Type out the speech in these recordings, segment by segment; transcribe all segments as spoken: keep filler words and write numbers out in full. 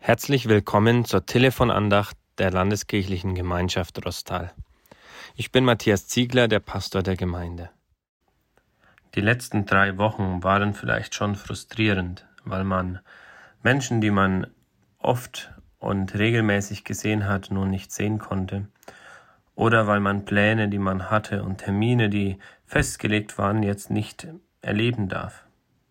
Herzlich willkommen zur Telefonandacht der Landeskirchlichen Gemeinschaft Roßtal. Ich bin Matthias Ziegler, der Pastor der Gemeinde. Die letzten drei Wochen waren vielleicht schon frustrierend, weil man Menschen, die man oft und regelmäßig gesehen hat, nun nicht sehen konnte, oder weil man Pläne, die man hatte und Termine, die festgelegt waren, jetzt nicht erleben darf.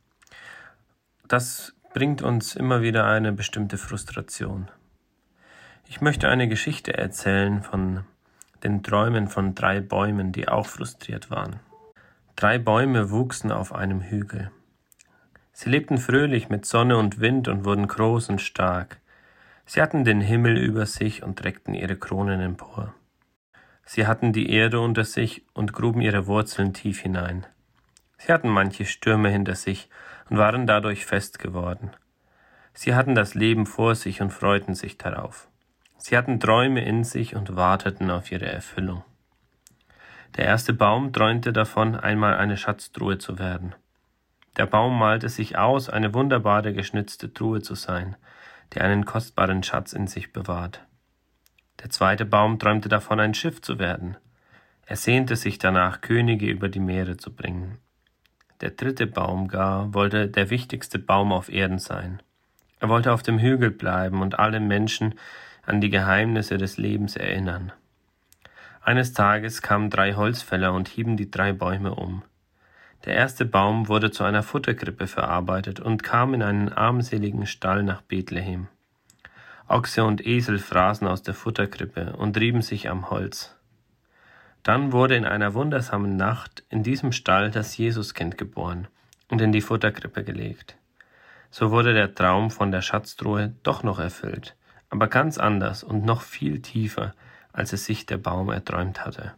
Das bringt uns immer wieder eine bestimmte Frustration. Ich möchte eine Geschichte erzählen von den Träumen von drei Bäumen, die auch frustriert waren. Drei Bäume wuchsen auf einem Hügel. Sie lebten fröhlich mit Sonne und Wind und wurden groß und stark. Sie hatten den Himmel über sich und reckten ihre Kronen empor. Sie hatten die Erde unter sich und gruben ihre Wurzeln tief hinein. Sie hatten manche Stürme hinter sich und waren dadurch fest geworden. Sie hatten das Leben vor sich und freuten sich darauf. Sie hatten Träume in sich und warteten auf ihre Erfüllung. Der erste Baum träumte davon, einmal eine Schatztruhe zu werden. Der Baum malte sich aus, eine wunderbare geschnitzte Truhe zu sein, die einen kostbaren Schatz in sich bewahrt. Der zweite Baum träumte davon, ein Schiff zu werden. Er sehnte sich danach, Könige über die Meere zu bringen. Der dritte Baum gar wollte der wichtigste Baum auf Erden sein. Er wollte auf dem Hügel bleiben und alle Menschen an die Geheimnisse des Lebens erinnern. Eines Tages kamen drei Holzfäller und hieben die drei Bäume um. Der erste Baum wurde zu einer Futterkrippe verarbeitet und kam in einen armseligen Stall nach Bethlehem. Ochse und Esel fraßen aus der Futterkrippe und rieben sich am Holz. Dann wurde in einer wundersamen Nacht in diesem Stall das Jesuskind geboren und in die Futterkrippe gelegt. So wurde der Traum von der Schatztruhe doch noch erfüllt, aber ganz anders und noch viel tiefer, als es sich der Baum erträumt hatte.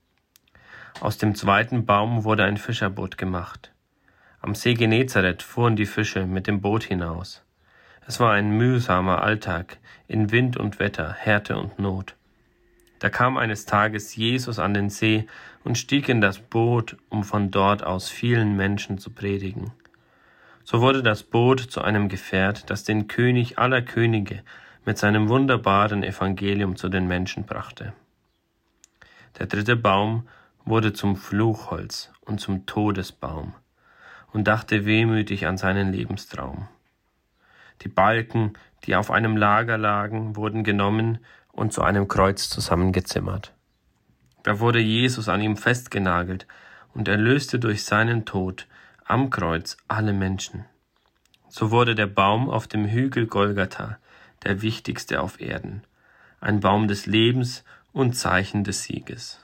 Aus dem zweiten Baum wurde ein Fischerboot gemacht. Am See Genezareth fuhren die Fische mit dem Boot hinaus. Es war ein mühsamer Alltag in Wind und Wetter, Härte und Not. Da kam eines Tages Jesus an den See und stieg in das Boot, um von dort aus vielen Menschen zu predigen. So wurde das Boot zu einem Gefährt, das den König aller Könige mit seinem wunderbaren Evangelium zu den Menschen brachte. Der dritte Baum wurde zum Fluchholz und zum Todesbaum und dachte wehmütig an seinen Lebenstraum. Die Balken, die auf einem Lager lagen, wurden genommen und zu einem Kreuz zusammengezimmert. Da wurde Jesus an ihm festgenagelt und erlöste durch seinen Tod am Kreuz alle Menschen. So wurde der Baum auf dem Hügel Golgatha der wichtigste auf Erden, ein Baum des Lebens und Zeichen des Sieges.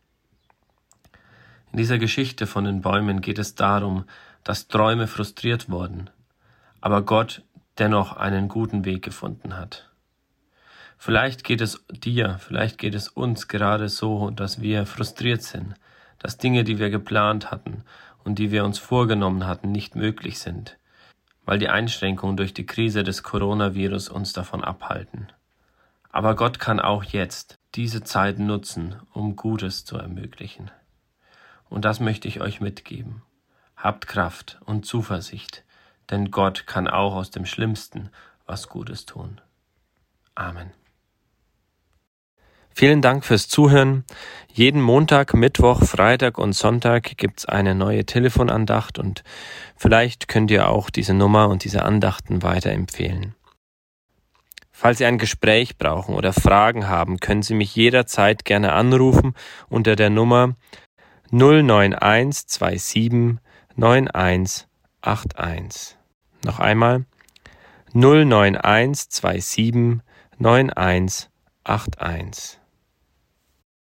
In dieser Geschichte von den Bäumen geht es darum, dass Träume frustriert wurden, aber Gott dennoch einen guten Weg gefunden hat. Vielleicht geht es dir, vielleicht geht es uns gerade so, dass wir frustriert sind, dass Dinge, die wir geplant hatten und die wir uns vorgenommen hatten, nicht möglich sind, weil die Einschränkungen durch die Krise des Coronavirus uns davon abhalten. Aber Gott kann auch jetzt diese Zeit nutzen, um Gutes zu ermöglichen. Und das möchte ich euch mitgeben. Habt Kraft und Zuversicht, denn Gott kann auch aus dem Schlimmsten was Gutes tun. Amen. Vielen Dank fürs Zuhören. Jeden Montag, Mittwoch, Freitag und Sonntag gibt's eine neue Telefonandacht und vielleicht könnt ihr auch diese Nummer und diese Andachten weiterempfehlen. Falls Sie ein Gespräch brauchen oder Fragen haben, können Sie mich jederzeit gerne anrufen unter der Nummer null neun eins zwei sieben neun eins acht eins. Noch einmal null neun eins zwei sieben neun eins acht eins.